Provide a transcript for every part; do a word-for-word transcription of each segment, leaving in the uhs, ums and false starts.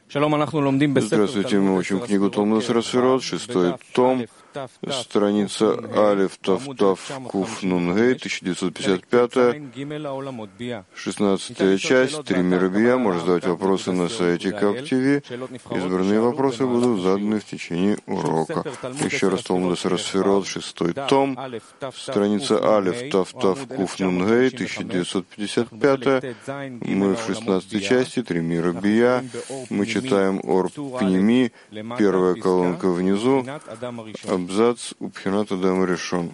Здравствуйте, мы учим книгу Талмуд Сефирот, шестой том, страница Алеф Тав Тав Куф Нун Гей, тысяча девятьсот пятьдесят пятая, шестнадцатая часть, три мира Бия. Можно задавать вопросы на сайте КапТВ. Избранные вопросы будут заданы в течение урока. Еще раз Талмуд Сефирот, шестой том, страница Алеф Тав Тав Куф Нун Гей, тысяча девятьсот пятьдесят пятая. Мы в шестнадцатой части, три мира Бия. Мы читаем Ор Пними, первая колонка внизу, абзац Убхинат Адам Ришон.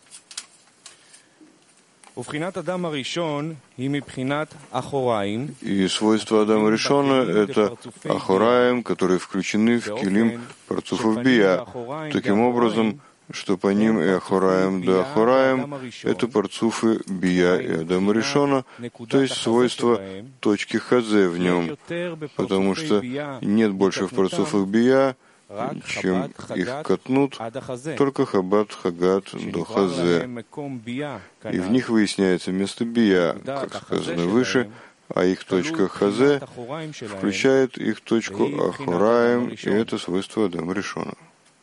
И свойства Адама Ришона — это Ахораим, которые включены в килим парцуфов Бия. Таким образом, что по ним и Ахораим да Ахораим — это парцуфы Бия и Адама Ришона, то есть свойства точки Хазе в нем, потому что нет больше в парцуфах Бия, чем их катнут, только Хабад, Хагат до Хазе. И в них выясняется место Бия, как сказано выше, а их точка Хазе включает их точку Ахораим, и это свойство Адама Ришона.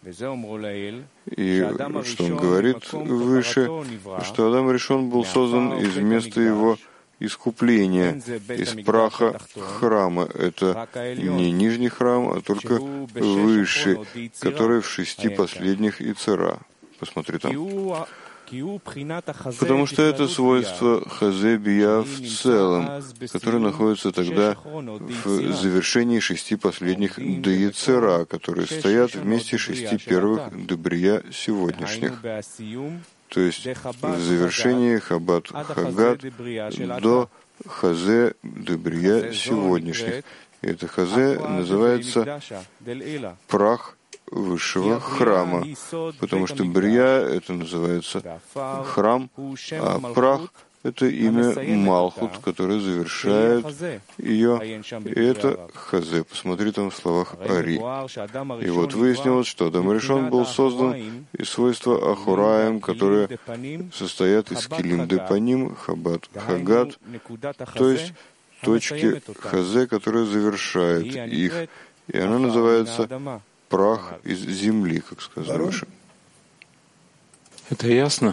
И что он говорит выше, что Адам Ришон был создан из места его искупления, из праха храма. Это не нижний храм, а только высший, который в шести последних Ицера. Посмотри там. Потому что это свойство Хазе Бия в целом, которое находится тогда в завершении шести последних Деицера, которые стоят вместе шести первых Дебрия сегодняшних. То есть в завершении Хабад Хагат до Хазе Дебрия сегодняшних. И это Хазе называется прах высшего храма, потому что Брия — это называется храм, а прах — это имя Малхут, которое завершает ее, и это Хазе. Посмотри там в словах Ари. И вот выяснилось, что Адам Ришон был создан из свойства Ахураем, которые состоят из килим депаним, Хабад Хагат, то есть точки Хазе, которая завершает их, и она называется прах из земли, как сказано выше. Это ясно?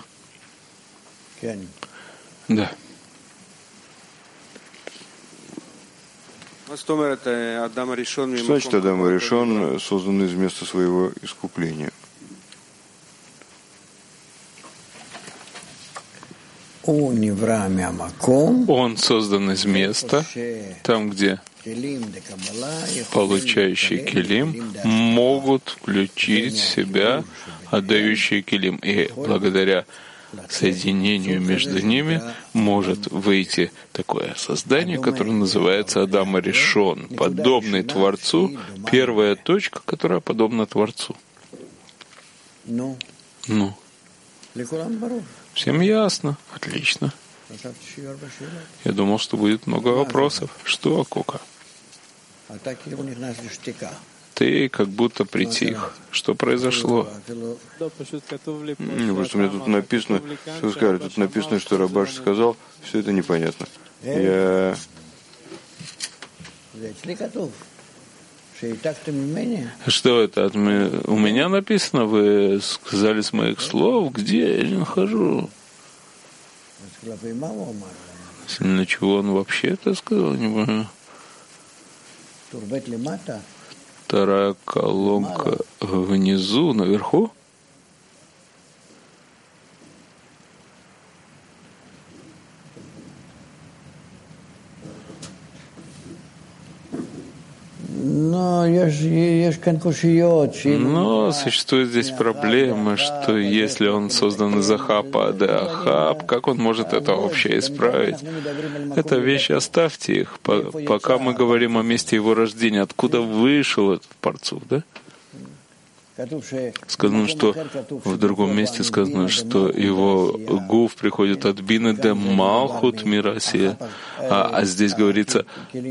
Да. Что значит Адам Ришон создан из места своего искупления? Он создан из места, там, где получающие килим могут включить в себя отдающие килим, и благодаря соединению между ними может выйти такое создание, которое называется Адам Ришон, подобный Творцу, первая точка, которая подобна Творцу. Ну, всем ясно, отлично. Я думал, что будет много вопросов. Что, Акука? Ты как будто притих. Что произошло? Ну, просто у меня тут написано, что вы сказали, тут написано, что Рабаш сказал, все это непонятно. Я... Что это? От меня... У меня написано, вы сказали с моих слов, где я не нахожу. На чего он вообще это сказал? Не понимаю. Вторая колонка внизу, наверху. Но существует здесь проблема, что если он создан из Ахапа, да Ахап, как он может это вообще исправить? Это вещи, оставьте их, пока мы говорим о месте его рождения, откуда вышел этот парцуф, да? Сказано, что в другом месте сказано, что его гуф приходит от бины де малхут мирасия, а, а здесь говорится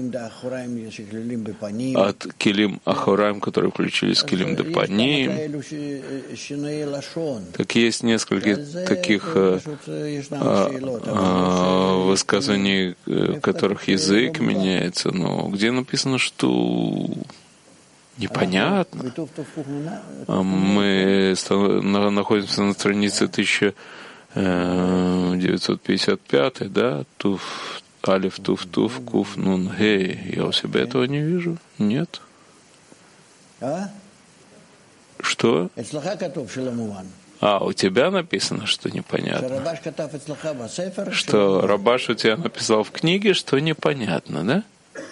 от килим ахораим, которые включились в килим де паним. Так есть несколько таких а, а, высказываний, в которых язык меняется, но где написано, что непонятно. Мы находимся на странице тысяча девятьсот пятьдесят пять, да? Туф, алиф, туф, туф, куф, нун, гей. Я у себя этого не вижу. Нет. Что? А, у тебя написано, что непонятно. Что Рабаш у тебя написал в книге, что непонятно, да?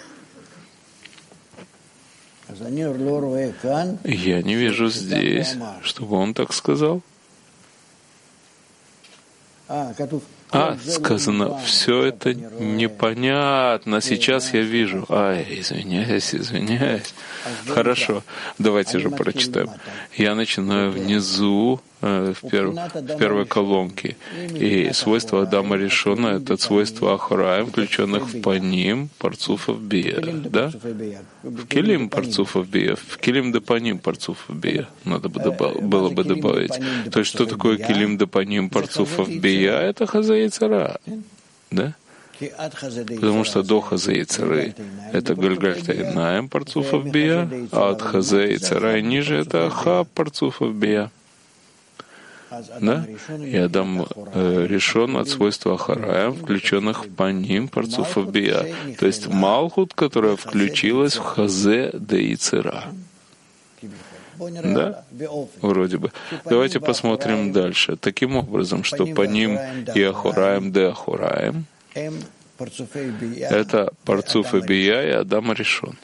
Я не вижу здесь, чтобы он так сказал. А, сказано, все это непонятно. Сейчас я вижу. Ай, извиняюсь, извиняюсь. Хорошо, давайте же прочитаем. Я начинаю внизу, в, перв, в первой колонке. И свойство Адама Ришона — это свойство Ахораим, включенных в паним парцуфов бия. Да? В килим парцуфов бия, в килим де паним парцуфов бия. Надо бы добав, было бы добавить. То есть, что такое килим де паним парцуфов бия? Это хаза яйцера. Да? Потому что до хазе яйцеры — это гальгальта инаем парцуфов бия, а от хазе яйцера и ниже — это ха парцуфов бия. Да? И Адам э, решен от свойства Ахараем, включенных в паним парцуфов бия, то есть Малхут, которая включилась в хазе де яйцера. Да? Вроде бы. Давайте посмотрим дальше. Таким образом, что паним и Ахураем де Ахураем — это парцуфы бия и Адама решен.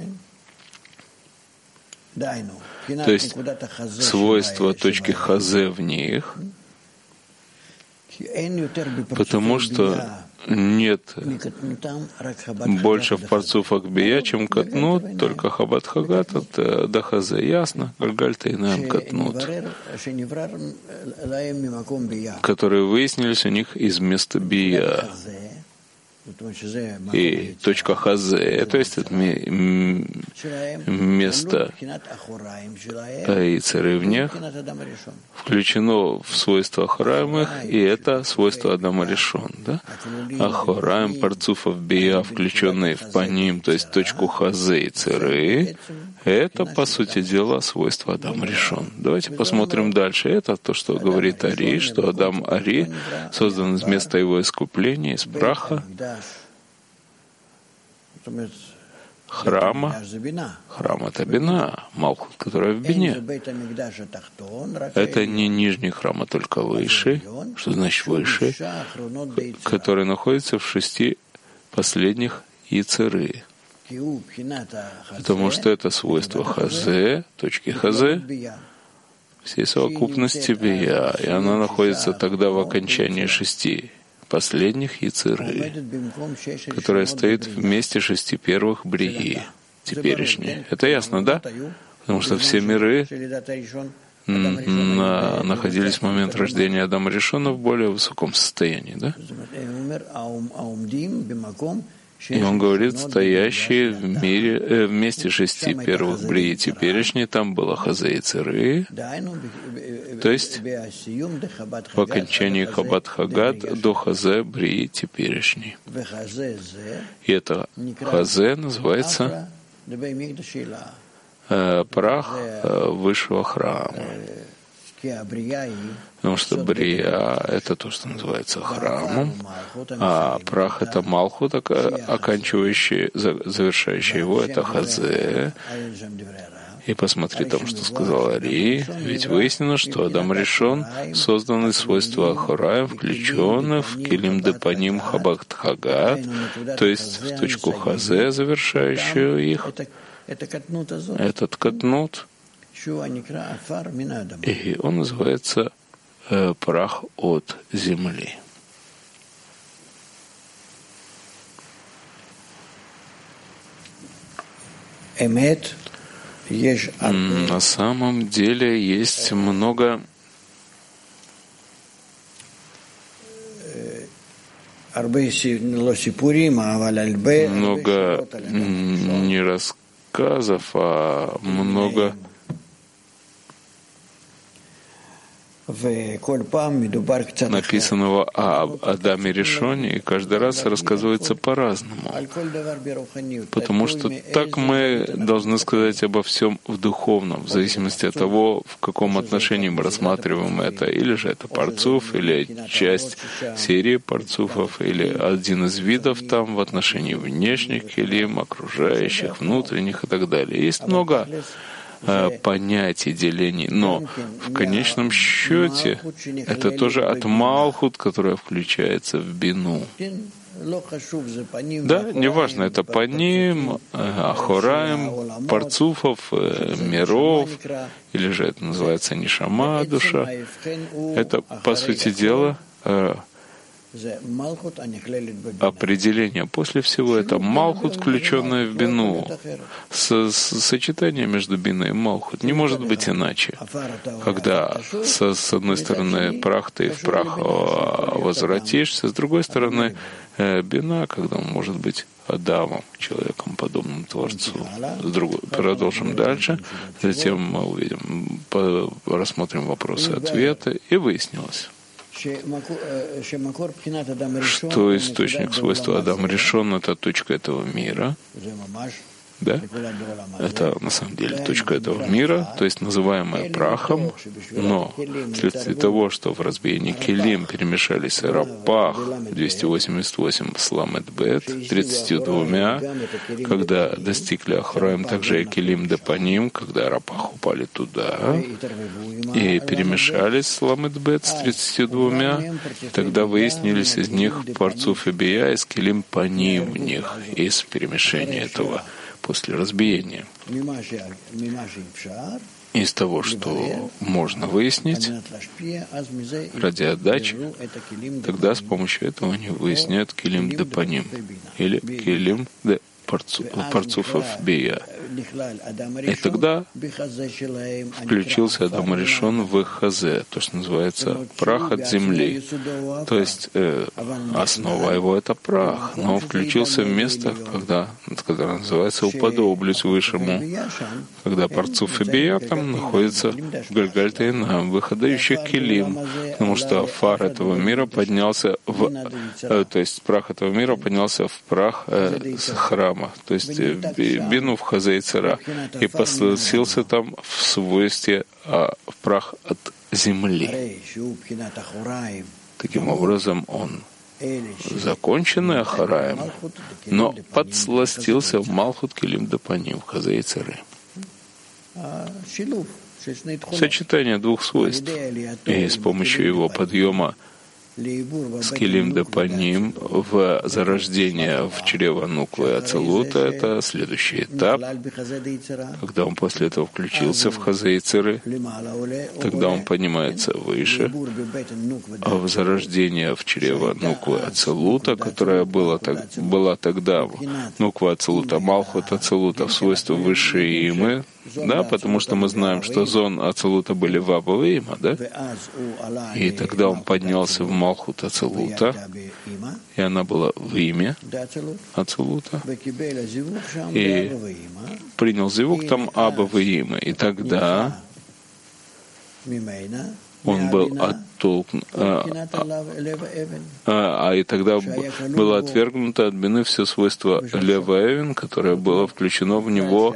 То есть свойства точки хазе в них, потому что нет больше в парцуфах бия, чем катнут, только хабат хагат от до хазе. Ясно? Гальгальта и нам катнут, которые выяснились у них из места бия. И точка хазе, то есть это место яйцеры в них включено в свойства Ахораим их, и это свойство Адама решен. Да? Ахораим парцуфов бия, включенные в паним, то есть точку хазе яйцеры, это, по сути дела, свойство Адама решен. Давайте посмотрим дальше. Это то, что говорит Ари, что Адам Ари создан из места его искупления, из праха, храма. Храм — это бина, Малхут, которая в бине. Это не нижний храм, а только высший. Что значит высший? Который находится в шести последних яйцеры. Потому что это свойство хазе, точки хазе, всей совокупности бия, и она находится тогда в окончании шести последних яйцеры, которая стоит вместе шести первых брии, теперешней. Это ясно, да? Потому что все миры на, находились в момент рождения Адама Ришона в более высоком состоянии, да? И он говорит, стоящие в мире, э, вместе шести первых брии теперешней, там было хазе яйцеры, то есть в окончании хабат хагат до хазе брии теперешней. И это хазе называется э, прах э, высшего храма. Потому что брия — это то, что называется храмом, а прах — это малхут, оканчивающий, завершающий его, это хазе. И посмотри там, что сказал Ари, ведь выяснено, что Адам решен, создан из свойства Ахораим, включенных в килим де паним хабат хагат, то есть в точку хазе, завершающую их, этот катнут, и он называется э, прах от земли. На самом деле есть много много не рассказов, а много написанного об Адаме Ришоне, и каждый раз рассказывается по-разному. Потому что так мы должны сказать обо всем в духовном, в зависимости от того, в каком отношении мы рассматриваем это. Или же это парцуф, или часть серии парцуфов, или один из видов там в отношении внешних келим, окружающих, внутренних и так далее. Есть много понятий, делений, но в конечном счете это тоже от Малхут, которая включается в бину. Да, неважно, это паним, ахораем, парцуфов, миров, или же это называется нишама, душа. Это, по сути дела, определение. После всего это Малхут, включенное в бину. С, с, сочетание между биной и Малхут не может быть иначе. Когда со, с одной стороны прах, ты в прах возвратишься, с другой стороны бина, когда он может быть Адамом, человеком, подобным Творцу. С другой, продолжим дальше, затем мы увидим, рассмотрим вопросы и ответы, и выяснилось, что источник свойства Адам Ришон — это точка этого мира. Да? Это на самом деле точка этого мира, то есть называемая прахом, но вследствие того, что в разбиении келим перемешались рапах двести восемьдесят восемь с ламет бет тридцатью двумя, когда достигли ахраем также и келим депаним, когда рапах упали туда и перемешались с ламет бет с тридцатью двумя, тогда выяснились из них парцуф и бия, из келим паним в них, из перемешения этого после разбиения. Из того, что можно выяснить ради отдачи, тогда с помощью этого они выясняют келим де паним или келим де парцуфов бия. И тогда включился Адам Ришон в их хазе, то, что называется прах от земли. То есть э, основа его — это прах, но он включился в место, когда, которое называется «уподоблюсь высшему», когда парцуф и бия там находится в Гальгальтейна, выходающих келим, потому что фар этого мира поднялся в, э, то есть прах этого мира поднялся в прах э, с храма, то есть э, бину в хазе и цара, и послушался там в свойстве а, в прах от земли. Таким образом, он законченный ахараем, но подсластился в Малхут келим депаним, в хазе и цары. Сочетание двух свойств, и с помощью его подъема с келим депаним в зарождение в чрево нуклы ацелута — это следующий этап. Когда он после этого включился в хазе и циры, тогда он поднимается выше, а в зарождение в чрево нуклы ацелута, которая была, так, была тогда нуква ацелута, малхут ацелута в свойстве высшей имы, да, потому что мы знаем, что зон ацелута были в Абу и Има, да? И тогда он поднялся в Малхут ацелута, и она была в Име ацелута, и принял зивук там Аба в Име, и тогда он был оттолкнут, а, а, а, а и тогда было отвергнуто от бины все свойство Лева Эвен, которое было включено в него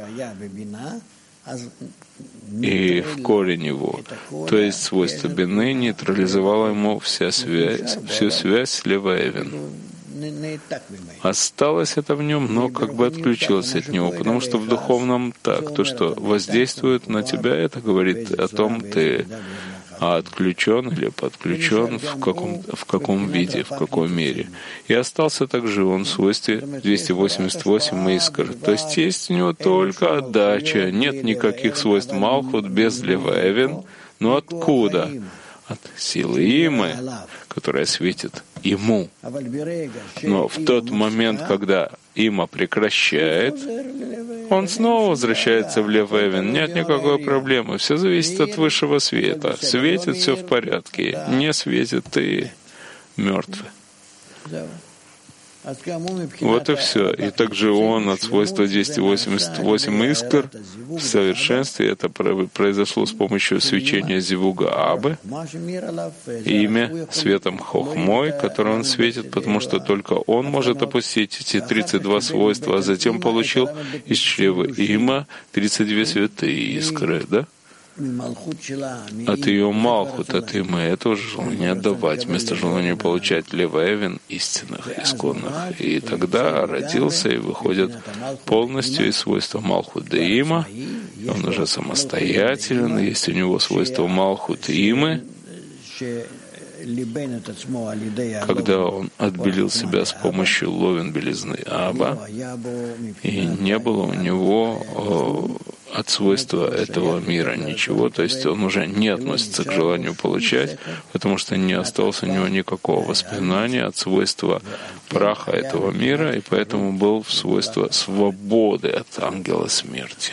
и в корень его. То есть свойство бины нейтрализовало ему вся связь, всю связь с Лева Эвен. Осталось это в нем, но как бы отключилось от него, потому что в духовном так, то, что воздействует на тебя, это говорит о том, ты отключен или подключен в каком, в каком виде, в какой мере. И остался также он в свойстве двести восемьдесят восемь искр. То есть есть у него только отдача, нет никаких свойств Малхут без Лева Эвен. Но откуда? От силы Имы, которая светит ему. Но в тот момент, когда Има прекращает, он снова возвращается в Лев Эвен. Нет никакой проблемы. Все зависит от высшего света. Светит, все в порядке. Не светит, ты мертв. Вот и все. И также он от свойства двести восемьдесят восемь искр в совершенстве. Это произошло с помощью свечения Зивуга Абы. Имя светом Хохмой, который он светит, потому что только он может опустить эти тридцать два свойства, а затем получил из чрева Има тридцать две святые искры, да? От ее Малхут, от Имы, это уже желание отдавать, вместо желания получать Леваевин истинных, исконных. И тогда родился и выходит полностью из свойства Малхут де Има. Он уже самостоятелен, есть у него свойство Малхут Имы, когда он отбелил себя с помощью ловен белизны Аба, и не было у него от свойства этого мира ничего, то есть он уже не относится к желанию получать, потому что не осталось у него никакого воспоминания от свойства праха этого мира, и поэтому был в свойство свободы от ангела смерти.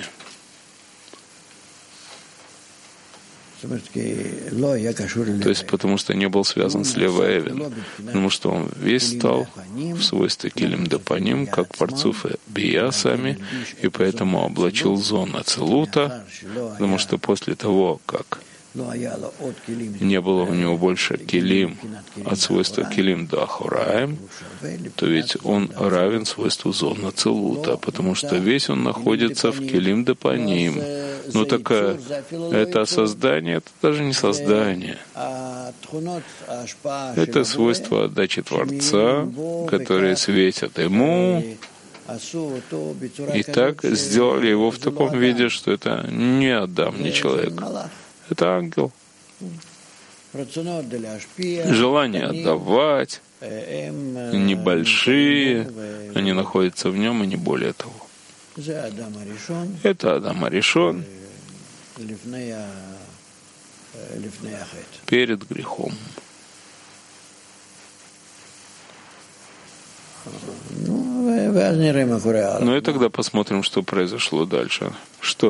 То есть потому что не был связан с Леваевин, потому что он весь стал в свойстве Килим Депаним, как Парцуф и Бия сами, и поэтому облачил зон Ацелута, потому что после того, как не было у него больше Килим от свойства Килим до Ахураем, то ведь он равен свойству зон Ацелута, потому что весь он находится в Килим Депаним. Ну так это создание, это даже не создание. Это свойство отдачи Творца, которые светят ему, и так сделали его в таком виде, что это не Адам, не человек. Это ангел. Желание отдавать небольшие, они находятся в нем и не более того. Это Адам Аришон перед грехом. Ну и тогда посмотрим, что произошло дальше. Что?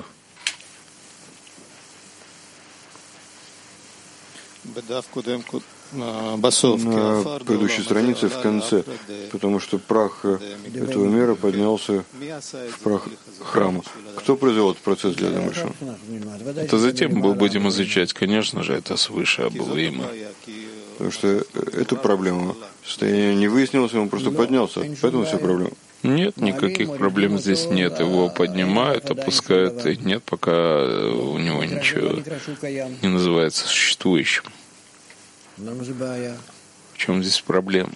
На предыдущей странице в конце, потому что прах этого мира поднялся в прах храма. Кто произвел этот процесс для Адама Ришона? Это затем мы будем изучать, конечно же, это свыше Абулима. Потому что эту проблему состояние не выяснилось, он просто поднялся, поэтому вся проблема. Нет, никаких проблем здесь нет. Его поднимают, опускают, и нет, пока у него ничего не называется существующим. В чем здесь проблема?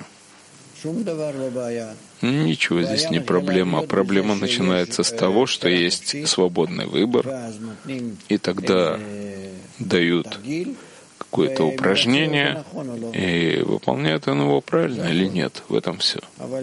Ничего здесь не проблема. Проблема начинается с того, что есть свободный выбор, и тогда дают какое-то упражнение, и выполняет он его правильно или нет. В этом все.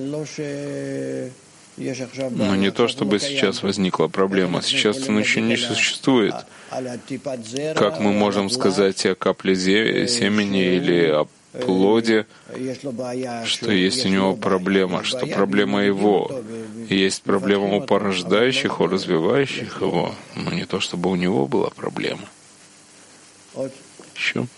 Но не то, чтобы сейчас возникла проблема. Сейчас он еще не существует. Как мы можем сказать о капле семени или о плоде, что есть у него проблема, что проблема его. Есть проблема у порождающих, у развивающих его, но не то, чтобы у него была проблема. Еще?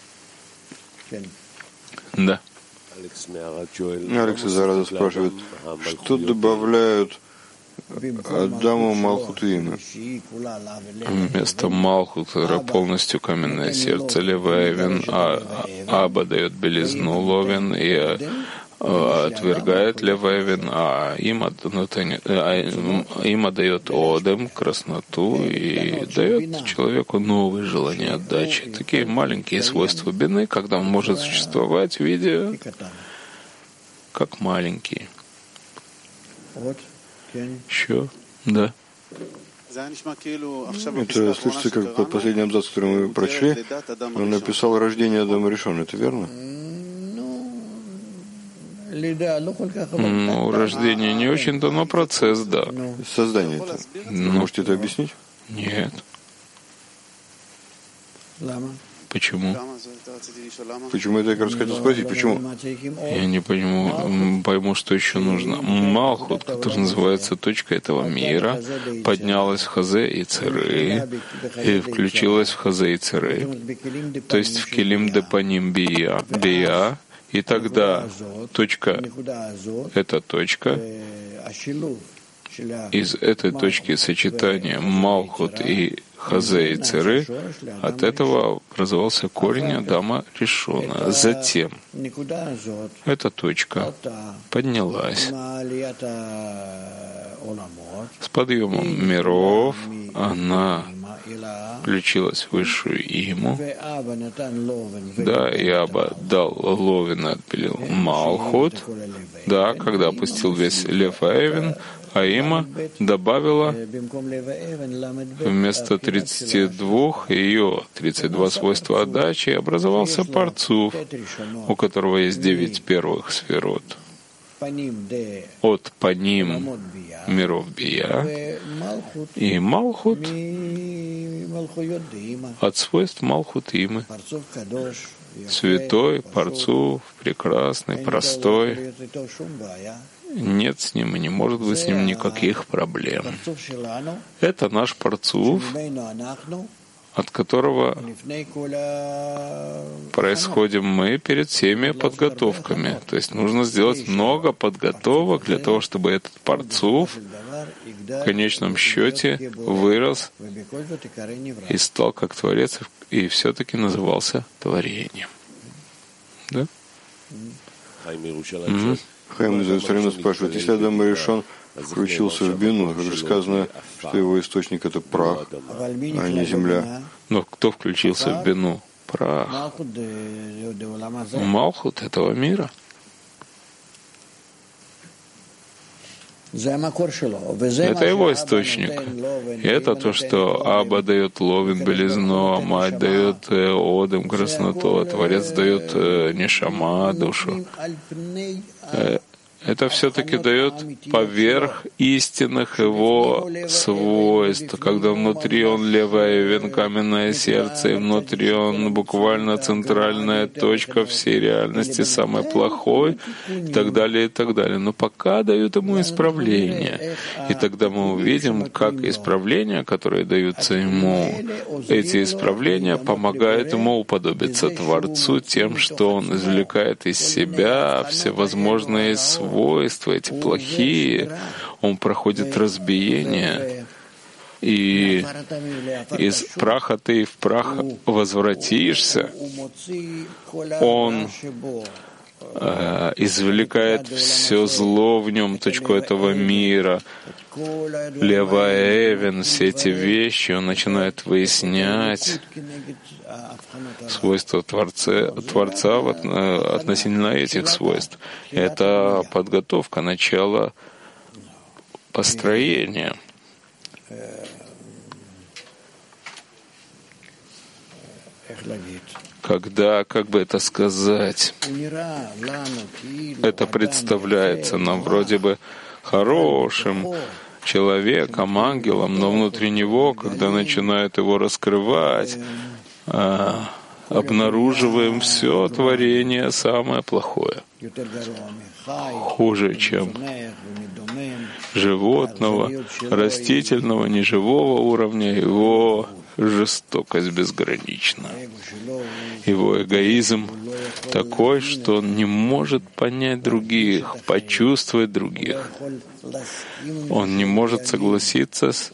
Да. Алекс из Арада спрашивает, что добавляют Адаму Малхут Имы? Вместо Малхута полностью каменное сердце Леваевин, а Аба дает белизну Ловен и отвергает Леваевин, а Има, Има дает Одем, красноту, и дает человеку новые желания отдачи. Такие маленькие свойства бины, когда он может существовать в виде как маленький. Еще? Да. Это слышится как под последний абзац, который мы прочли. Он написал рождение Адама Ришона, это верно? Ну, рождение не очень-то, но процесс, да. Создание это. Вы можете это объяснить? Нет. Почему? Почему это я хотел спросить? Почему? Я не пойму, пойму, что еще нужно. Малхут, который называется точка этого мира, поднялась в Хазе и Церы и включилась в Хазе и Церы, то есть в Келим Депаним Бия, Бия, и тогда точка, эта точка, из этой точки сочетания Малхут и Хазе и Церы, от этого образовался корень Адама Ришона. Затем эта точка поднялась с подъемом миров, она включилась в высшую иму, да, и Аба дал Ловин, отпилил Малхут, да, когда опустил весь Лев Эвен, а Има добавила вместо тридцати двух ее тридцать два свойства отдачи, и образовался Парцуф, у которого есть девять первых сферот. От Паним миров Бия и Малхут от свойств Малхут Имы. Святой, Парцуф, прекрасный, простой. Нет с ним и не может быть с ним никаких проблем. Это наш Парцуф, от которого происходим мы перед всеми подготовками. То есть нужно сделать много подготовок для того, чтобы этот Парцуф в конечном счете вырос и стал как Творец, и все-таки назывался творением. Да? Mm-hmm. Хайм из Иерусалима спрашивает, если Адам Ришон включился в бину, как же сказано, что его источник — это прах, а не земля. Но кто включился в бину? Прах. Малхут этого мира. Это его источник. И это то, что Аба дает Ловин белизну, а мать дает Одем красноту, а Творец дает Нешама, душу. Это все-таки дает поверх истинных его свойств, когда внутри он левая вен, каменное сердце, и внутри он буквально центральная точка всей реальности, самой плохой, и так далее, и так далее. Но пока дают ему исправления. И тогда мы увидим, как исправления, которые даются ему, эти исправления помогают ему уподобиться Творцу тем, что он извлекает из себя всевозможные свойства, свойства, эти плохие, он проходит разбиение, и из праха ты в прах возвратишься, он э, извлекает все зло в нем, точку этого мира, Лева Эвен, все эти вещи, он начинает выяснять свойства Творца, Творца относительно этих свойств. Это подготовка, начало построения. Когда, как бы это сказать, это представляется нам вроде бы хорошим человеком, ангелом, но внутри него, когда начинают его раскрывать, обнаруживаем все творение самое плохое, хуже, чем животного, растительного, неживого уровня, его жестокость безгранична, его эгоизм такой, что он не может понять других, почувствовать других. Он не может согласиться с,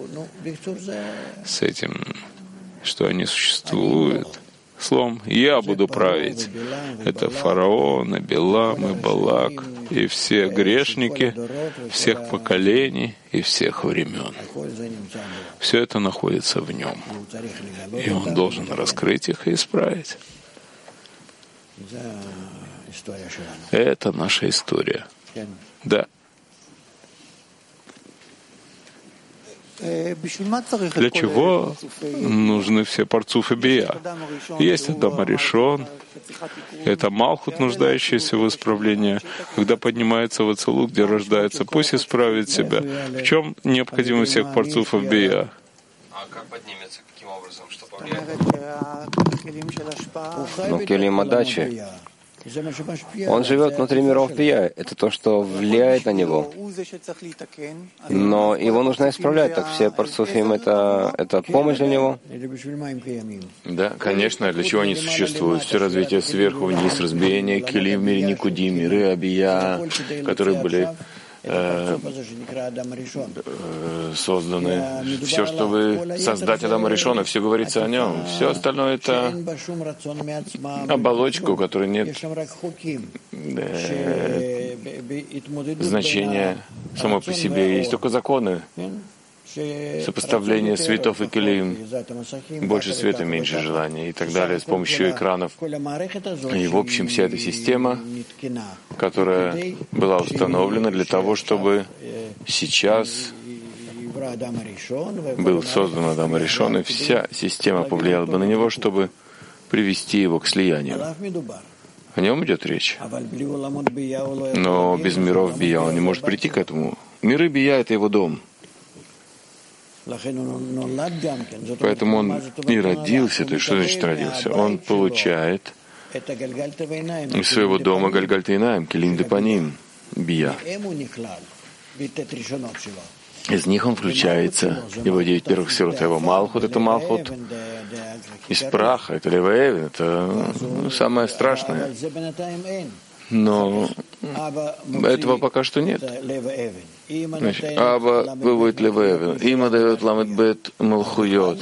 с этим, что они существуют. Словом, я буду править. Это фараон, и Билам, и Балак, и все грешники всех поколений и всех времен. Все это находится в нем. И он должен раскрыть их и исправить. Это наша история. Да. Для чего нужны все Парцуф и Бия? Есть Адам Ришон, это Малхут, нуждающийся в исправлении. Когда поднимается в Ацилут, где рождается, пусть исправит себя. В чем необходимость всех Парцуфов Бия? А как поднимется? Каким Но келим Адачи, он живет внутри миров Бия. Это то, что влияет на него. Но его нужно исправлять. Так все парцуфим — это, это помощь для него? Да, конечно. Для чего они существуют? Все развитие сверху вниз, разбиение келим в мире Никудим, миры Абия, которые были Э, созданы. Все, чтобы создать Адама Ришона, все говорится о нем. Все остальное — это оболочка, у которой нет э, значения самой по себе. Есть только законы. Сопоставление светов и келим, больше света, меньше желания и так далее, с помощью экранов. И в общем вся эта система, которая была установлена для того, чтобы сейчас был создан Адам Ришон, и вся система повлияла бы на него, чтобы привести его к слиянию. О нем идет речь. Но без миров Бия он не может прийти к этому. Миры Бия — это его дом. Поэтому он и родился. То есть что значит родился? Он получает из своего дома Гальгальтейнаем, Келим Депаним, Бия. Из них он включается. Его девять первых сферот, его Малхут — это Малхут из праха, это Леваэвен, это ну, самое страшное. Но этого пока что нет. Значит, Аба выводит Леваэвен, Има дает Ламет-Бет Малхуйот.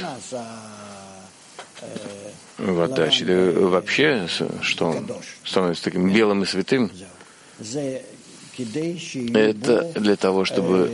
В Адаче. Вообще, что он становится таким белым и святым, это для того, чтобы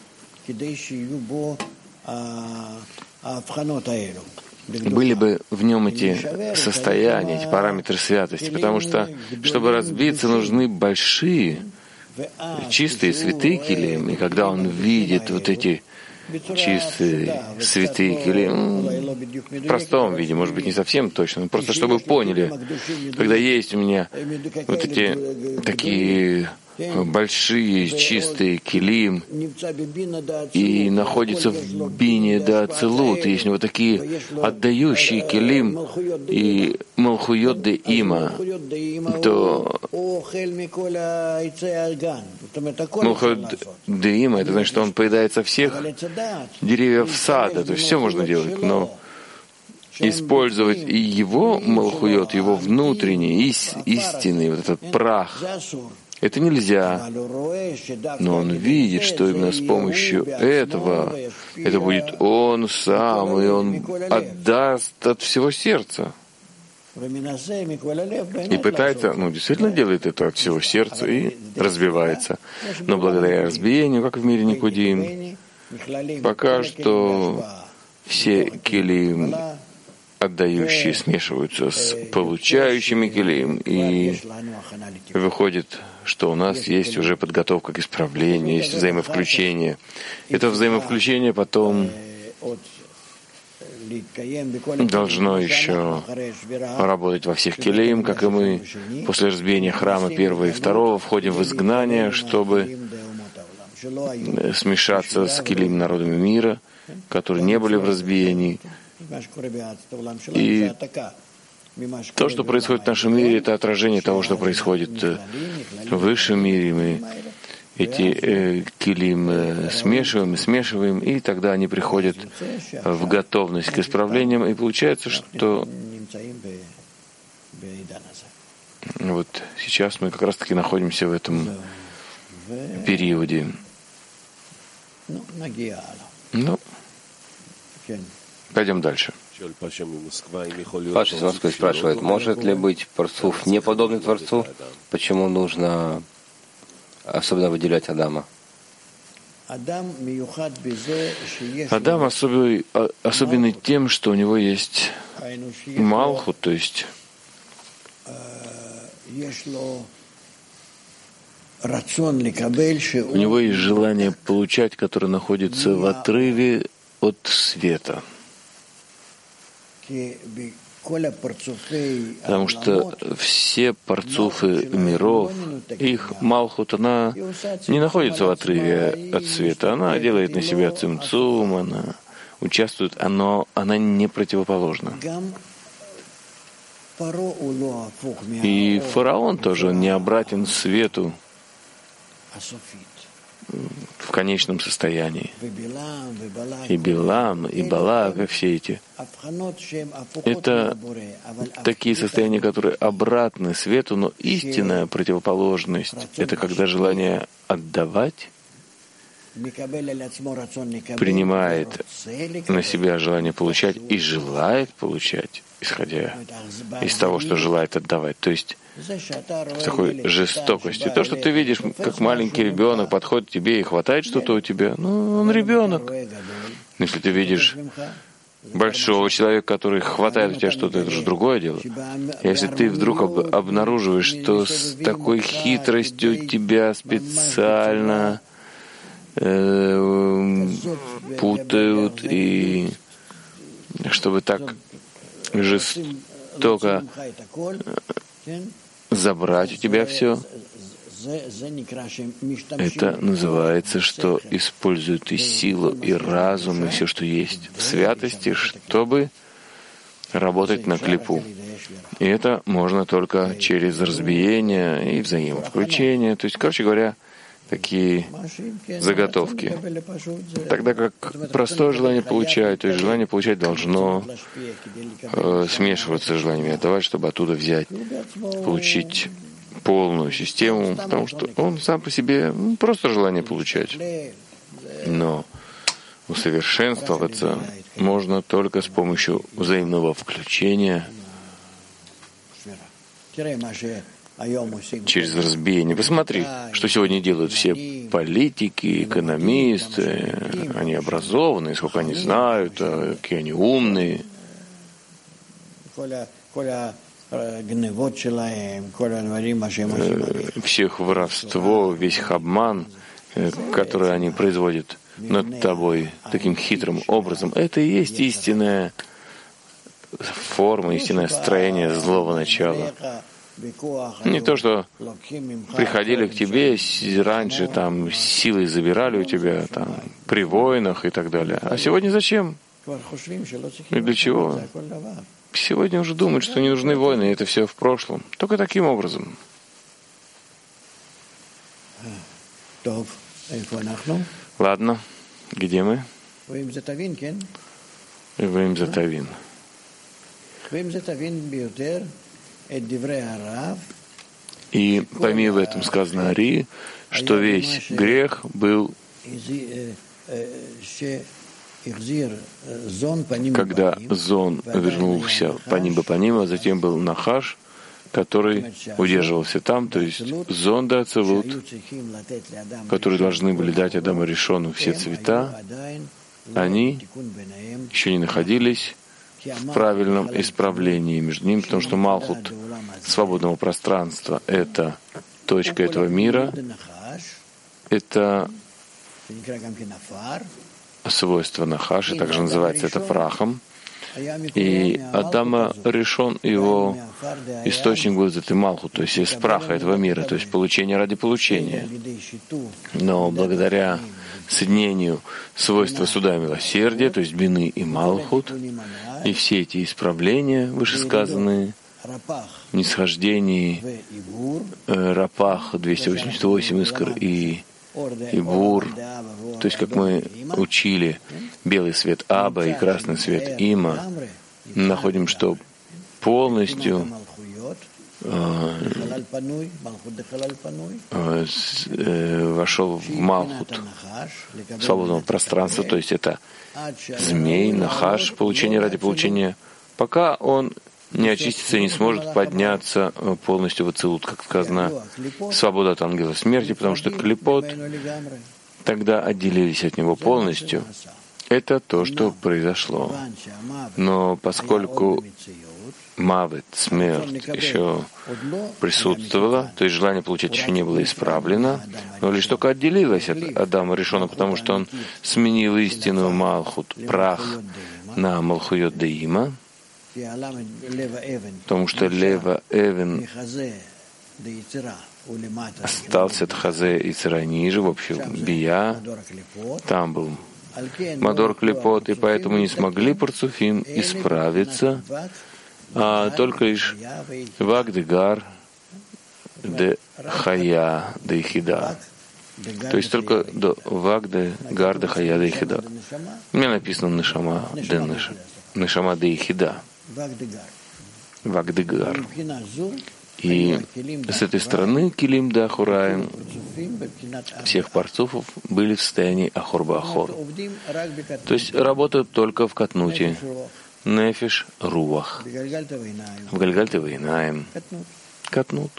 были бы в нем эти состояния, эти параметры святости, потому что, чтобы разбиться, нужны большие, чистые, святые келим, и когда он видит вот эти чистые, святые келим, в простом виде, может быть, не совсем точно, но просто чтобы поняли, когда есть у меня вот эти такие большие, чистые келим, и находится в бине да ацилут, и есть у него такие отдающие келим и малхуйот де има, то малхуйот де има — это значит, что он поедается всех деревьев сада, то есть все можно делать, но использовать и его малхуйот, его внутренний, ис, истинный, вот этот прах, это нельзя, но он видит, что именно с помощью этого это будет он сам, и он отдаст от всего сердца. И пытается, ну, действительно делает это от всего сердца и разбивается. Но благодаря разбиению, как в мире Никудим, пока что все келим отдающие смешиваются с получающими келим, и выходит, что у нас есть уже подготовка к исправлению, есть взаимовключение. Это взаимовключение потом должно еще работать во всех келим, как и мы после разбиения храма первого и второго входим в изгнание, чтобы смешаться с келим народами мира, которые не были в разбиении. И то, что происходит в нашем мире, это отражение того, что происходит в высшем мире. Мы эти э, килим э, смешиваем, смешиваем, и тогда они приходят в готовность к исправлениям, и получается, что вот сейчас мы как раз-таки находимся в этом периоде. Ну, пойдем дальше. Паша из Москвы спрашивает, может ли быть парцуф не подобный Творцу? Почему нужно особенно выделять Адама? Адам особенный, особенный тем, что у него есть Малхут, то есть у него есть желание получать, которое находится в отрыве от света. Потому что все парцуфы миров, их Малхут, она не находится в отрыве от света. Она делает на себя цимцум, она участвует, оно, она не противоположна. И фараон тоже не обратен свету в конечном состоянии. И Билам, и Балак, и все эти. Это такие состояния, которые обратны свету, но истинная противоположность — это когда желание отдавать принимает на себя желание получать и желает получать, исходя из того, что желает отдавать. То есть с такой жестокостью. То, что ты видишь, как маленький ребенок подходит к тебе и хватает что-то у тебя, ну, он ребенок. Если ты видишь большого человека, который хватает у тебя что-то, это же другое дело. Если ты вдруг об- обнаруживаешь, что с такой хитростью тебя специально э, путают, и чтобы так жестоко забрать у тебя все, это называется, что используют и силу, и разум, и все, что есть в святости, чтобы работать на клипу. И это можно только через разбиение и взаимовключение. То есть, короче говоря, такие заготовки. Тогда как простое желание получать, то есть желание получать должно э, смешиваться с желанием отдавать, чтобы оттуда взять, получить полную систему, потому что он сам по себе ну, просто желание получать. Но усовершенствоваться можно только с помощью взаимного включения через разбиение. Посмотри, что сегодня делают все политики, экономисты, они образованные, сколько они знают, какие они умные. Всех воровство, весь их обман, который они производят над тобой таким хитрым образом, это и есть истинная форма, истинное строение злого начала. Не то, что приходили к тебе раньше, там, силой забирали у тебя, там, при войнах и так далее. А сегодня зачем? И для чего? Сегодня уже думают, что не нужны войны, и это все в прошлом. Только таким образом. Ладно, где мы? Время Затавин. И пойми в этом сказано Ари, что весь грех был, когда Зон вернулся паним-ба-паним, а затем был Нахаш, который удерживался там, то есть Зон да Ацилут, которые должны были дать Адаму Ришону все цвета, они еще не находились в правильном исправлении между ними, потому что Малхут свободного пространства — это точка этого мира, это свойство Нахаши, также называется это прахом. И Адама решен его источник был это Малхут, то есть из праха этого мира, то есть получение ради получения. Но благодаря соединению свойства суда и милосердия, то есть бины и Малхут, и все эти исправления вышесказанные, нисхождении, э, Рапах двести восемьдесят восемь искр и Ибур, то есть как мы учили, белый свет Аба и красный свет Има, находим, что полностью э, э, вошел в Малхут свободного пространства, то есть это змей, Нахаш, получение ради получения, пока он не очистится и не сможет подняться полностью в Ацилут, как сказано, свобода от ангела смерти, потому что клипот тогда отделились от него полностью. Это то, что произошло. Но поскольку мавет, смерть, еще присутствовала, то есть желание получать еще не было исправлено, но лишь только отделилось от Адама Ришона, потому что он сменил истинную Малхут, прах, на Малхуйот Деима, потому что Лева Эвен остался от Хазе и Цера ниже, в общем, Бия, там был Мадор Клипот, и поэтому не смогли парцуфим исправиться, а только лишь Вагдегар де Хая де Ихида. То есть только до Вагде Гар де Хая де Ихида. У меня написано Нешама де Нешама де Ихида. Вагдегар. И с этой стороны Килим де Ахураим всех парцуфов были в состоянии Ахор-Баахор. То есть работают только в Катнуте. Нефиш Руах. В Гальгальте Вейнаем. Катнут.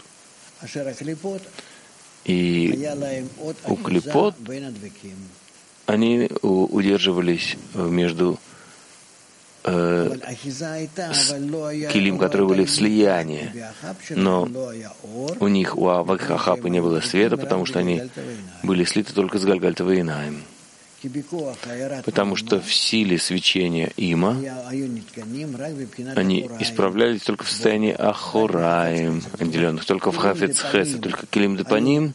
И у клипот они удерживались между э, килим, которые были в слиянии, но у них, у Авакхахапы не было света, потому что они были слиты только с Гальгальта Вейнаем. Потому что в силе свечения има они исправлялись только в состоянии Ахураим, отделенных только в Хафец Хесед, только Килим Депаним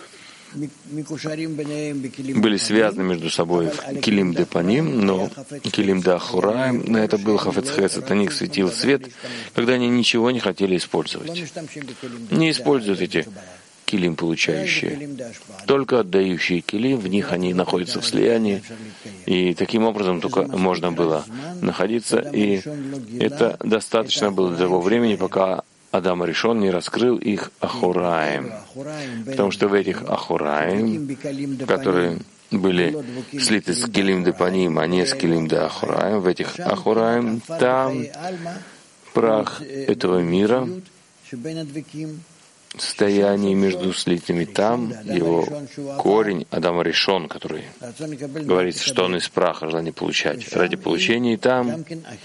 были связаны между собой в Килим Депаним, но Килим де Ахураим, на это был Хафец Хесед, на них светил свет, когда они ничего не хотели использовать. Не используют эти килим получающие, только отдающие килим, в них они находятся в слиянии, и таким образом только можно было находиться, и это достаточно было до того времени, пока Адам Аришон не раскрыл их Ахураим, потому что в этих Ахураим, которые были слиты с килим де паним, а не с килим де Ахураим, в этих Ахураим там прах этого мира, состояние между слитыми там, его корень Адам Аришон, который говорится, что он из праха, желание получать. Ради получения и там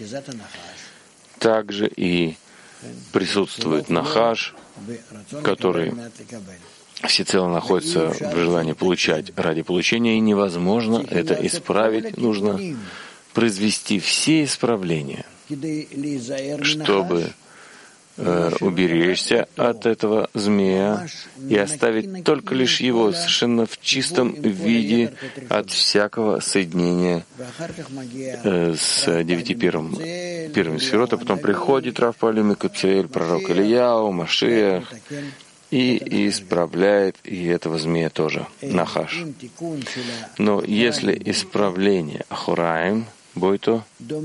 также и присутствует Нахаш, который всецело находится в желании получать. Ради получения и невозможно это исправить, нужно произвести все исправления, чтобы уберечься от этого змея и оставить только лишь его совершенно в чистом виде от всякого соединения с девяти первым, первым сферот, а потом приходит Рав Палим и Кацель, пророк Ильяу, Машиах, и исправляет и этого змея тоже, Нахаш. Но если исправление Ахураим, Бойто,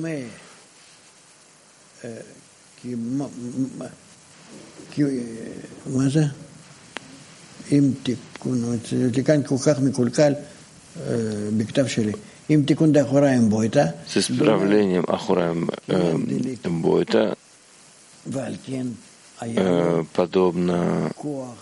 מה זה? אם תיקון, זה כאן כל כך מקולקל בכתב שלי. אם תיקון דאחוריים בויטה. С исправлением Ахураим Бойта подобно.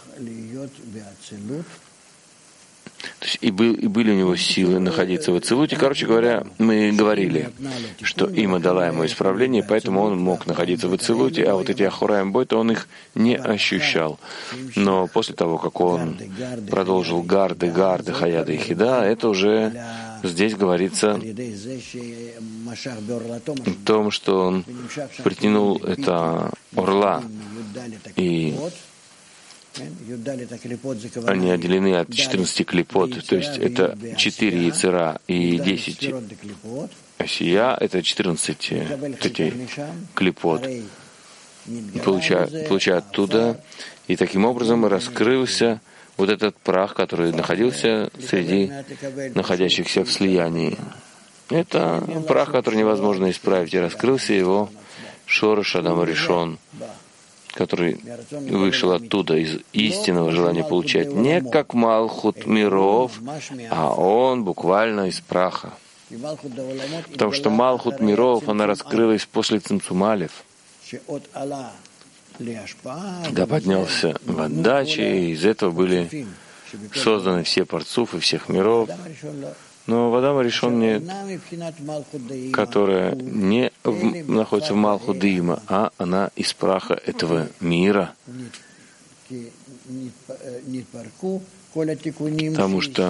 То есть и, был, и были у него силы находиться в Ацилуте. Короче говоря, мы говорили, что Има дала ему исправление, поэтому он мог находиться в Ацилуте, а вот эти Ахураим Бойта он их не ощущал. Но после того, как он продолжил Гарды, Гарды, Хаяда и Хида, это уже здесь говорится о том, что он притянул это орла, и они отделены от четырнадцати клипот, то есть это четыре яйцера и десять осия, это четырнадцать эти клипот, получая, получая оттуда, и таким образом раскрылся вот этот прах, который находился среди находящихся в слиянии. Это прах, который невозможно исправить, и раскрылся его Шорош Адам Аришон, который вышел оттуда из истинного желания получать, не как Малхут миров, а он буквально из праха. Потому что Малхут миров, она раскрылась после Цимцумалев, когда поднялся в отдаче, и из этого были созданы все парцуфы всех миров. Но Адам Аришон нет, которая не в, находится в Малхут Дима, а она из праха этого мира. Потому что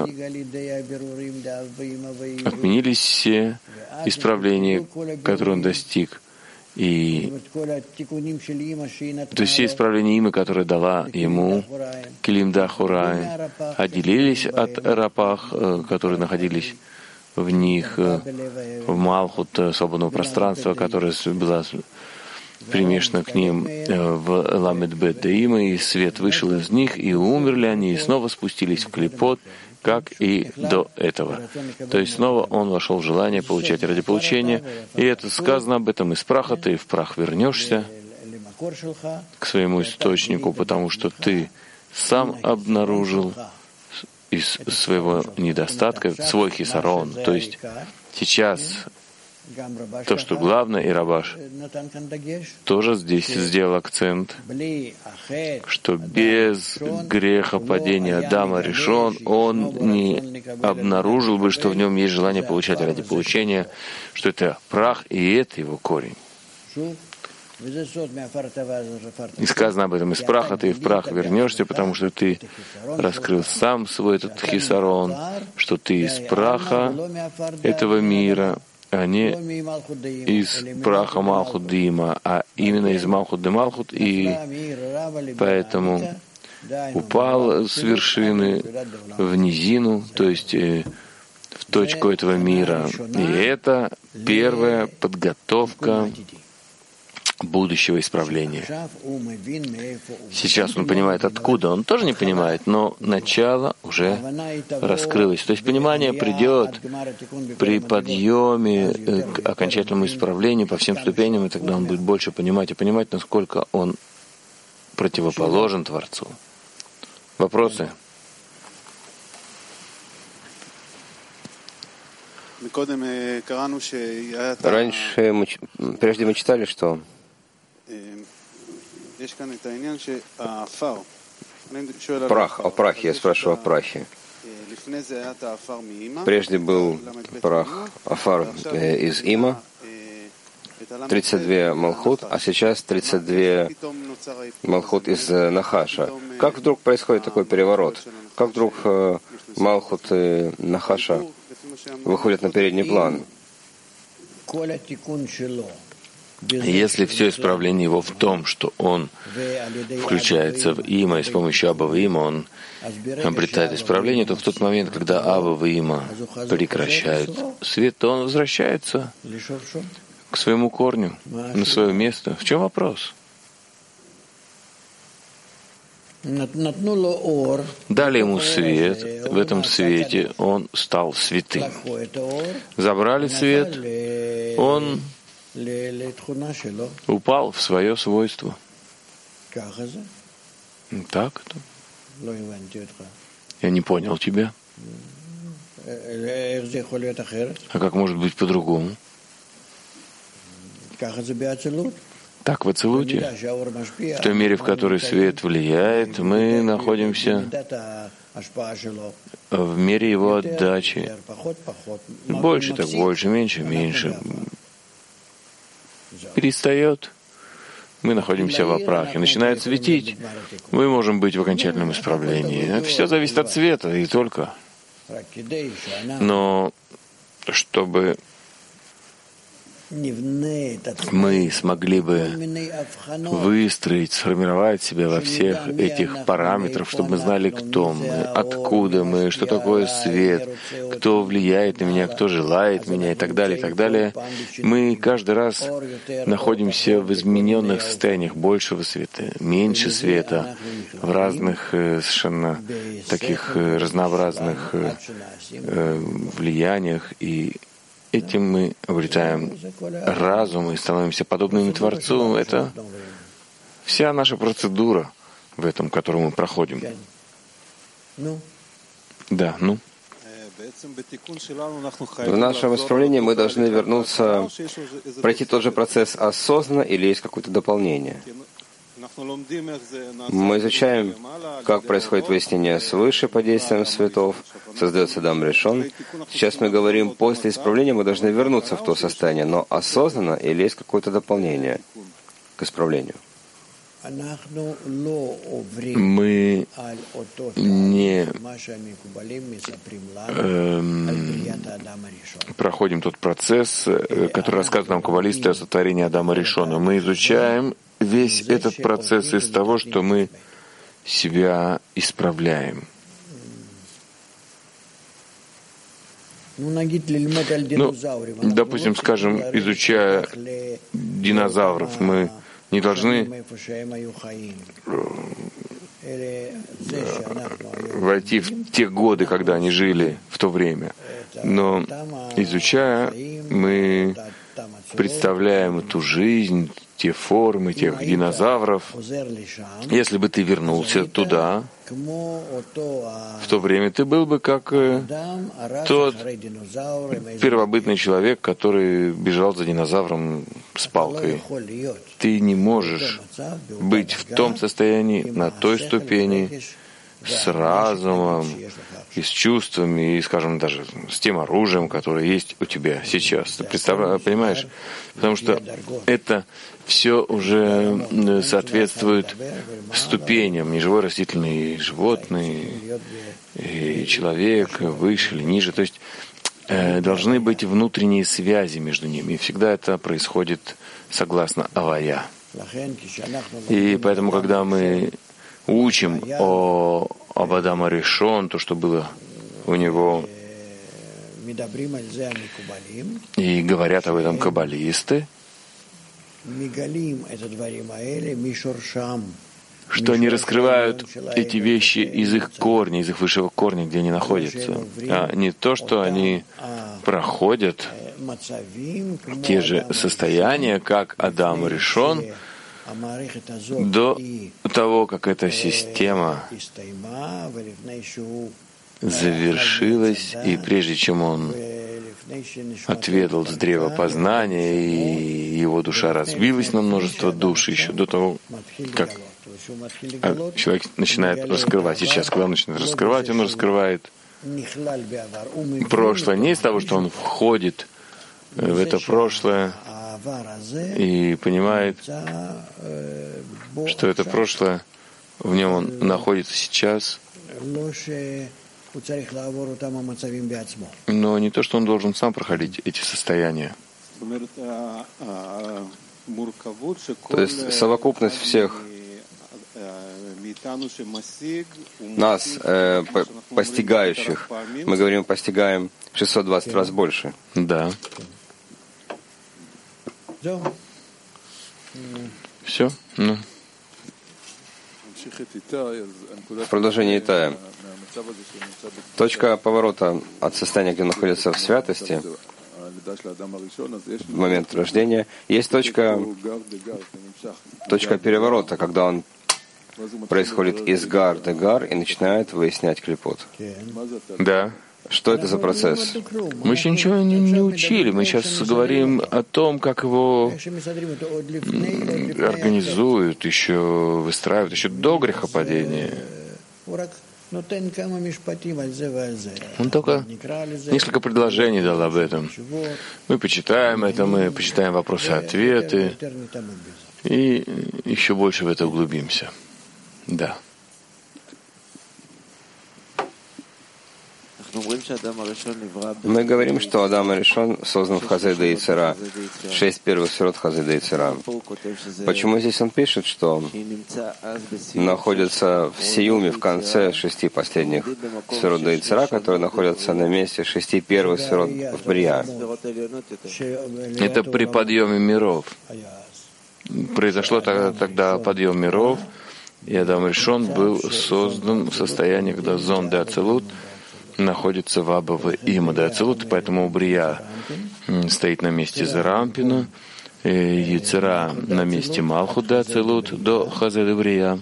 отменились все исправления, которые он достиг. И то есть все исправления имя, которые дала ему Килим де Ахураим, отделились от рапах, которые находились в них, в Малхут свободного пространства, которое было примешано к ним в Ламед Бет Деима, и свет вышел из них, и умерли они, и снова спустились в клипот, как и до этого. То есть снова он вошел в желание получать ради получения, и это сказано об этом: из праха ты в прах вернешься к своему источнику, потому что ты сам обнаружил из своего недостатка свой хисарон. То есть сейчас то, что главное, и Рабаш тоже здесь сделал акцент, что без греха падения Адама решен, он не обнаружил бы, что в нем есть желание получать ради получения, что это прах, и это его корень. И сказано об этом: из праха ты в прах вернешься, потому что ты раскрыл сам свой этот хисарон, что ты из праха этого мира, а не из праха Малхут Дима, а именно из Малхут де Малхут, и поэтому упал с вершины в низину, то есть в точку этого мира. И это первая подготовка будущего исправления. Сейчас он понимает, откуда. Он тоже не понимает, но начало уже раскрылось. То есть понимание придет при подъеме к окончательному исправлению по всем ступеням, и тогда он будет больше понимать и понимать, насколько он противоположен Творцу. Вопросы? Раньше, мы, прежде мы читали, что прах, о прахе, я спрашиваю о прахе. Прежде был прах, афар из Има, тридцать два Малхут, а сейчас тридцать два Малхут из Нахаша. Как вдруг происходит такой переворот? Как вдруг Малхут и Нахаша выходят на передний план? Если все исправление его в том, что он включается в Има, и с помощью Аба Има он обретает исправление, то в тот момент, когда Аба Има прекращают свет, то он возвращается к своему корню, на свое место. В чем вопрос? Дали ему свет, в этом свете он стал святым. Забрали свет, он упал в свое свойство. Так это? Я не понял тебя. А как может быть по-другому? Так в Ацилуте, в той мере, в которой свет влияет, мы находимся в мере его отдачи. Больше так больше, меньше меньше. Перестает, мы находимся во прахе. Начинает светить, мы можем быть в окончательном исправлении. Это все зависит от света и только. Но чтобы мы смогли бы выстроить, сформировать себя во всех этих параметрах, чтобы мы знали, кто мы, откуда мы, что такое свет, кто влияет на меня, кто желает меня и так далее, и так далее. Мы каждый раз находимся в измененных состояниях большего света, меньше света, в разных совершенно таких разнообразных влияниях, и этим мы обретаем разум и становимся подобными Творцу. Это вся наша процедура в этом, которую мы проходим. Да, ну. В нашем исправлении мы должны вернуться, пройти тот же процесс осознанно или есть какое-то дополнение? Мы изучаем, как происходит выяснение свыше под действием светов, создается Адам Ришон. Сейчас мы говорим, после исправления мы должны вернуться в то состояние, но осознанно или есть какое-то дополнение к исправлению? Мы не эм, проходим тот процесс, который рассказывают нам каббалисты о сотворении Адама Ришона. Мы изучаем весь этот процесс из того, что мы себя исправляем. Ну, допустим, скажем, изучая динозавров, мы не должны войти в те годы, когда они жили в то время. Но изучая, мы представляем эту жизнь, те формы, тех динозавров. Если бы ты вернулся туда, в то время ты был бы как тот первобытный человек, который бежал за динозавром с палкой. Ты не можешь быть в том состоянии, на той ступени, с разумом, и с чувствами, и, скажем, даже с тем оружием, которое есть у тебя сейчас. Ты представляешь, понимаешь? Потому что это все уже соответствует ступеням, и живой, растительный, и животный, и человек, выше или ниже. То есть э, должны быть внутренние связи между ними, и всегда это происходит согласно Авая. И поэтому, когда мы учим о, об Адаме Ришон, то, что было у него, и говорят об этом каббалисты, что они раскрывают эти вещи из их корня, из их высшего корня, где они находятся, а не то, что они проходят те же состояния, как Адам Ришон, до того, как эта система завершилась, и прежде чем он отведал с древа познания, и его душа разбилась на множество душ, еще до того, как человек начинает раскрывать. Сейчас, когда он начинает раскрывать, он раскрывает прошлое не из того, что он входит в это прошлое и понимает, что это прошлое, в нем он находится сейчас, но не то, что он должен сам проходить эти состояния. То есть совокупность всех нас, э, постигающих, мы говорим, постигаем шестьсот двадцать раз больше. Да. Все? Ну. В продолжении Итая. Точка поворота от состояния, где находится в святости, в момент рождения, есть точка, точка переворота, когда он происходит из гар-де-гар и начинает выяснять клипот. Да. Что это за процесс? Мы еще ничего не, не учили. Мы сейчас говорим о том, как его организуют, еще выстраивают, еще до грехопадения. Он только несколько предложений дал об этом. Мы почитаем это, мы почитаем вопросы-ответы и еще больше в это углубимся. Да. Мы говорим, что Адам Ришон создан в Хазеда и Цера, шесть первых сферот Хазеда и Цера. Почему здесь он пишет, что находится в Сиюме, в конце шести последних сферот и Цера, которые находятся на месте шести первых сферот в Брия? Это при подъеме миров. Произошло тогда подъем миров, и Адам Ришон был создан в состоянии, когда Зон де Ацелут находится в Абава Има де Ацелут, поэтому Брия стоит на месте Зарампина, Яцера на месте Малху де Ацелут до Хазе де Брия.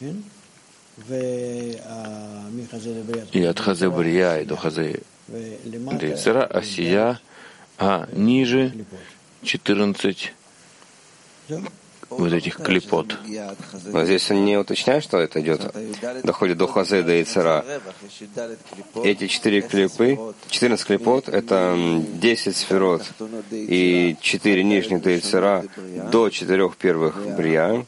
И от Хазе Брия и до Хазе де Яцера Асия, а ниже четырнадцать вот этих клипот. Но здесь он не уточняет, что это идет, доходит до Хазеда и Цера. Эти четыре клипы, четырнадцать клипот, это десять сферот и четыре нижних до Цера до четырех первых Брия.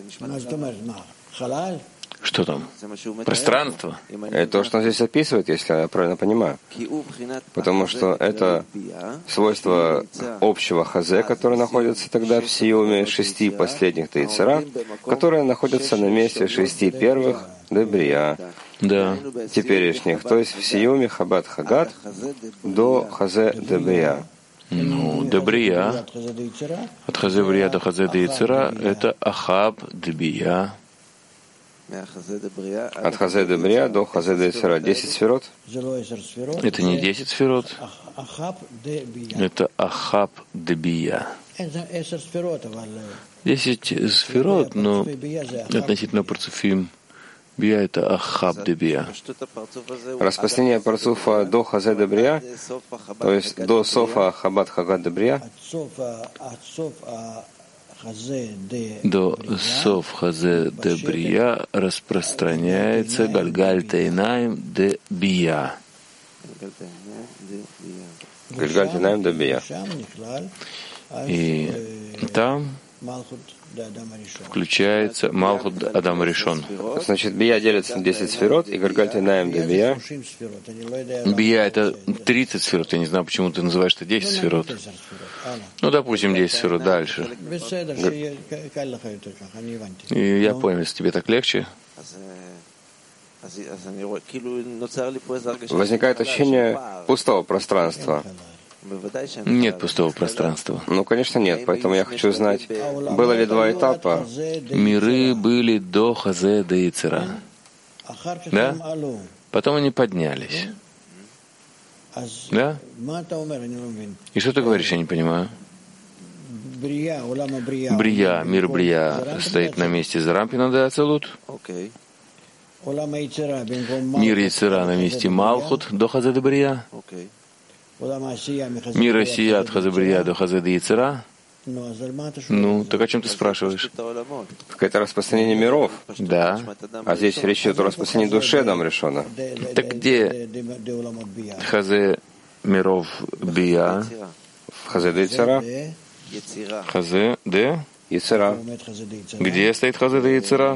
Что там? Пространство? Это то, что он здесь описывает, если я правильно понимаю. Потому что это свойство общего хазе, которое находится тогда в сиюме шести последних тейцера, которые находятся на месте шести первых де Брия. Да. Теперешних, то есть в Сиюме Хабад Хагад до Хазе де Брия. Ну, де Брия, от Хазе Брия до Хазе де Яцера, это Ахаб де Бия. От Хазе де Брия до Хазе де Яцера десять сферот? Это не десять сферот, это Ахаб де Бия. Десять сферот, но относительно парцуфим Бия — это Ахаб де Бия. Распространение парцуфа до Хазе де Брия, то есть до Софа Хабад Хагад де Брия, до Соф Хазе де Брия распространяется Гальгаль Тейнаим де Бия. Гальгаль Тейнаим де Бия. И там включается Малхут Адам Ришон. Значит, Бия делится на десять сферот, и Гальгаль Тейнаим де Бия. Бия — это тридцать сферот. Я не знаю, почему ты называешь это десять сферот. Ну, допустим, десять сферот. Дальше. И я понял, если тебе так легче. Возникает ощущение пустого пространства. Нет пустого пространства. Ну, конечно, нет. Поэтому я хочу знать, было ли два этапа. Миры были до Хазе де Яцера. Да? Потом они поднялись. Да? И что ты говоришь, я не понимаю? Брия, мир Брия стоит на месте Зарампина де Ацелут. Мир Яцера на месте Малхут до Хазе де Брия. Мир Россия от Хазе Брия до Хазе де Яцера. Ну, так о чем ты спрашиваешь? Так это распространение миров. Да. А здесь речь идет о распространении души Адам Ришона. Так где Хазе миров Бия? В Хазе де Яцера. Хазе де Яцера. Где стоит Хазе де Яцера?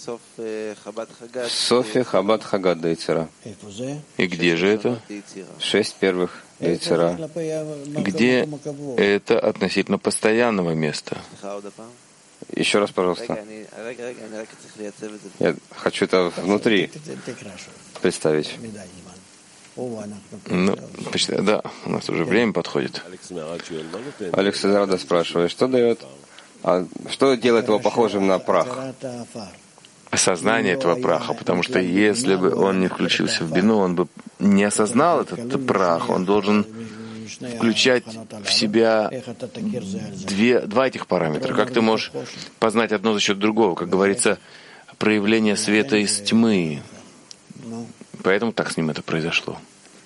В Софе Хабад Хагад де Яцера. И где же это? Шесть первых де Яцера. Где это относительно постоянного места? Еще раз, пожалуйста. Я хочу это внутри представить. Ну, почти, да, у нас уже время подходит. Алекс из Рада спрашивает, что дает, а что делает его похожим на прах? Осознание этого праха, потому что если бы он не включился в бину, он бы не осознал этот прах, он должен включать в себя две, два этих параметра. Как ты можешь познать одно за счет другого? Как говорится, проявление света из тьмы. Поэтому так с ним это произошло.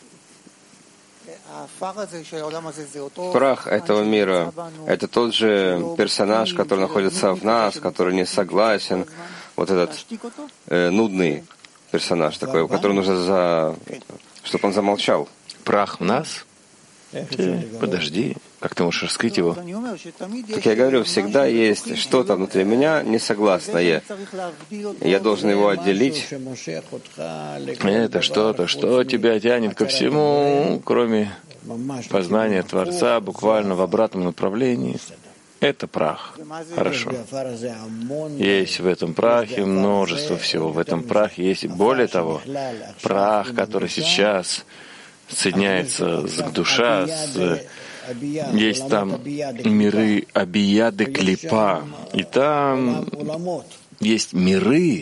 Прах этого мира — это тот же персонаж, который находится в нас, который не согласен. Вот этот э, нудный персонаж такой, который нужно, за... чтобы он замолчал. Прах в нас? Ты, подожди, как ты можешь раскрыть его? Как я говорю, всегда есть что-то внутри меня несогласное. Я должен его отделить. Это что-то, что тебя тянет ко всему, кроме познания Творца, буквально в обратном направлении. Это прах. Хорошо. Есть в этом прахе множество всего. В этом прахе есть, более того, прах, который сейчас соединяется с душа, с, есть там миры Абияды Клипа, и там есть миры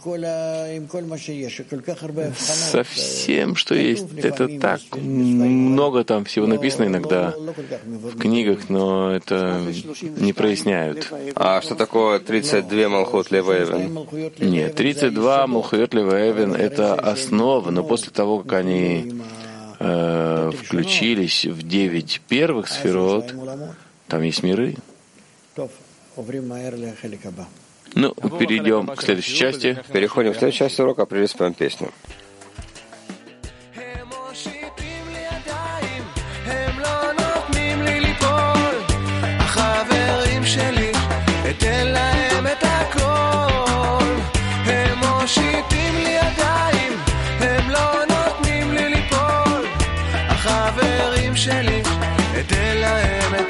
со всем, что есть. Это так много там всего написано иногда в книгах, но это не проясняют. А что такое тридцать два Малхут Лева Эвен? Нет, тридцать два Малхут Лева Эвен — это основа, но после того, как они э, включились в девять первых сферот, там есть миры. Ну, перейдем к следующей части. Переходим к следующей части урока, прежде споем песню.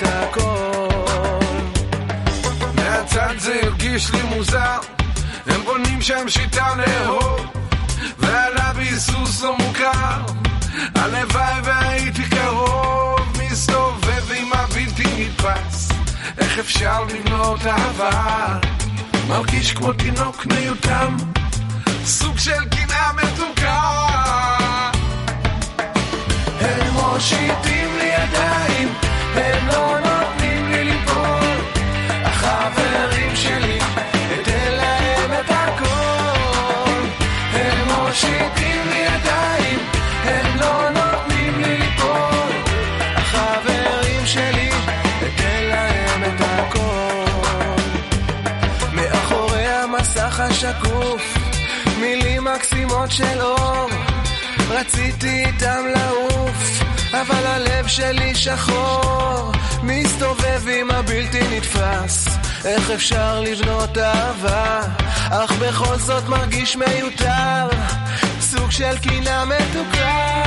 זה הרגיש לי מוזר, הם בונים שם שיטה נאהוב, ועלה ביסוס לא מוכר, הלוואי והייתי קרוב, מסתובב עם הבלתי נתפס, איך אפשר לבנות אהבה, מרגיש כמו תינוק מיותם, סוג של קנאה מתוקה. הם מושיטים לי ידיים, הם לא נותנים לי ליפול, החברים שלי אתן להם את הכל. הם מושיטים לי ידיים, הם לא נותנים לי ליפול, החברים שלי אתן להם את הכל. מאחורי המסך השקוף מילים מקסימות של אור, רציתי איתם לעוף, אבל הלב שלי שחור, מסתובב עם הבלתי נתפס, איך אפשר לבנות אהבה, אך בכל זאת מרגיש מיותר, סוג של קנאה מתוקה.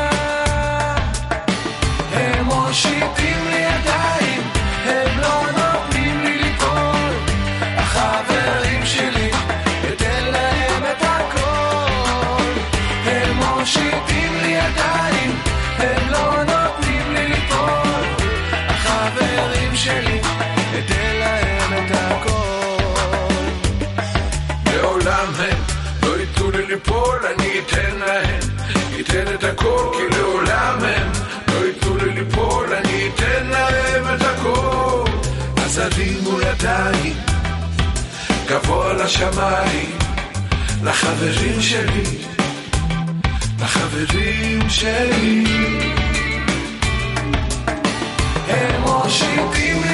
הם מושיטים לי ידיים, הם לא נותנים לי ליפול, החברים שלי אתן להם את הכל. הם מושיטים לי ידיים, הם לא נותנים לי ליפול, החברים שלי אתן להם את הכל. לעולם הם לא ייתנו לי ליפול, אני אתן להם, אתן את הכל, כי לעולם הם לא ייתנו לי ליפול, אני אתן להם את הכל. אז הרימו ידיים גבוה לשמיים, לחברים שלי, לחברים שלי. הם מושיטים לי